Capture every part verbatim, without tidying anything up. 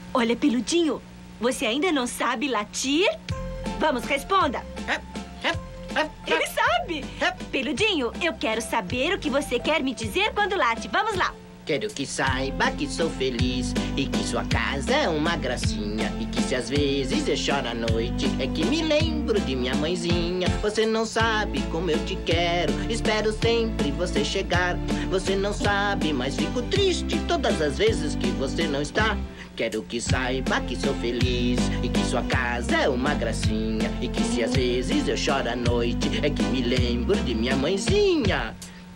Olha, Peludinho, você ainda não sabe latir? Vamos, responda. Ele sabe. Peludinho, eu quero saber o que você quer me dizer quando late. Vamos lá. Quero que saiba que sou feliz e que sua casa é uma gracinha. E que se às vezes eu choro à noite é que me lembro de minha mãezinha. Você não sabe como eu te quero, espero sempre você chegar. Você não sabe, mas fico triste todas as vezes que você não está. Quero que saiba que sou feliz e que sua casa é uma gracinha. E que se às vezes eu choro à noite é que me lembro de minha mãezinha.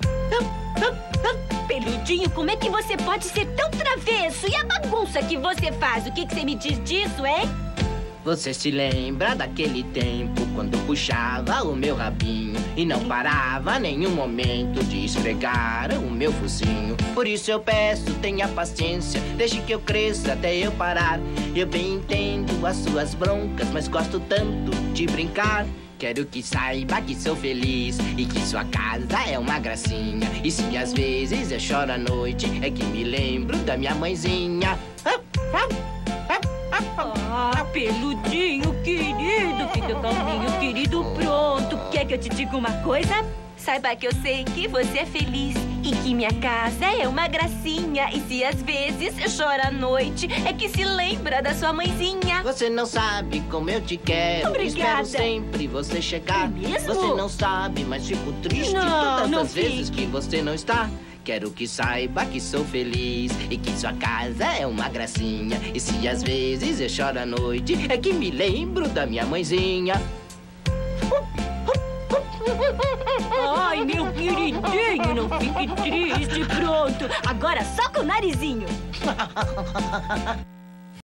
Peludinho, como é que você pode ser tão travesso? E a bagunça que você faz? O que, que você me diz disso, hein? Você se lembra daquele tempo quando puxava o meu rabinho e não parava nenhum momento de esfregar o meu focinho? Por isso eu peço, tenha paciência, deixe que eu cresça até eu parar. Eu bem entendo as suas broncas, mas gosto tanto de brincar. Quero que saiba que sou feliz e que sua casa é uma gracinha. E se às vezes eu choro à noite é que me lembro da minha mãezinha. Ah, Peludinho, querido, fica calminho, querido, pronto. Quer que eu te diga uma coisa? Saiba que eu sei que você é feliz e que minha casa é uma gracinha. E se às vezes eu choro à noite é que se lembra da sua mãezinha. Você não sabe como eu te quero. Obrigada. Espero sempre você chegar. É mesmo? Você não sabe, mas fico triste Não, todas não as vezes fique. que você não está. Quero que saiba que sou feliz e que sua casa é uma gracinha. E se às vezes eu choro à noite é que me lembro da minha mãezinha. Ai, meu queridinho, não fique triste. Pronto, agora só com o narizinho.